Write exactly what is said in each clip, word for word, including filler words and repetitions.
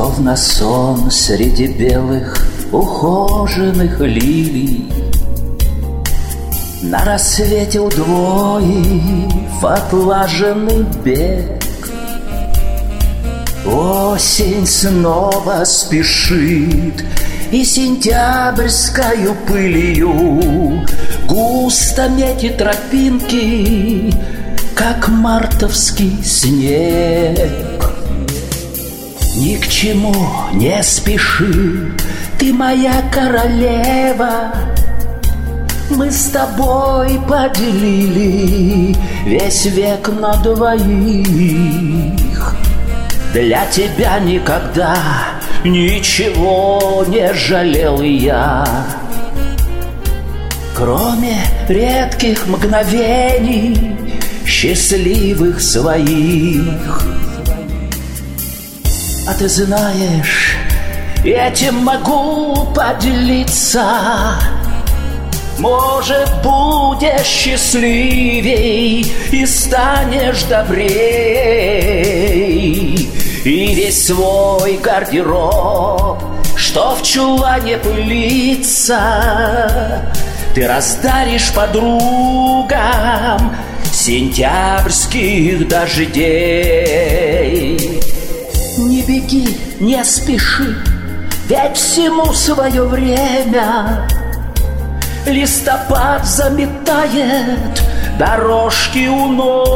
Словно сон среди белых ухоженных лилий, на рассвете удвоив отлаженный бег. Осень снова спешит, и сентябрьскою пылью густо метит тропинки, как мартовский снег. Ни к чему не спеши, ты моя королева. Мы с тобой поделили весь век на двоих. Для тебя никогда ничего не жалел я, кроме редких мгновений счастливых своих. А ты знаешь, этим могу поделиться. Может, будешь счастливей и станешь добрей, и весь свой гардероб, что в чулане пылится, ты раздаришь подругам сентябрьских дождей. Не беги, не спеши, ведь всему свое время. Листопад заметает дорожки у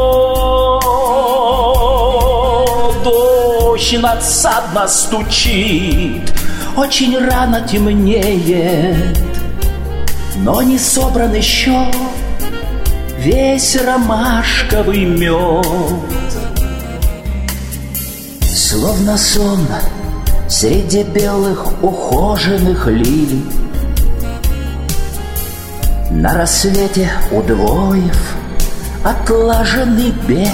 ног, дождь надсадно стучит, очень рано темнеет, но не собран еще весь ромашковый мед. Словно сон среди белых ухоженных лилий, на рассвете удвоив отлаженный бег.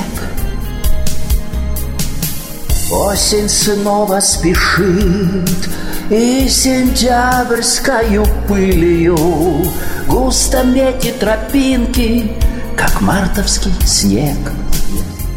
Осень снова спешит, и сентябрьскою пылью густо метит тропинки, как мартовский снег.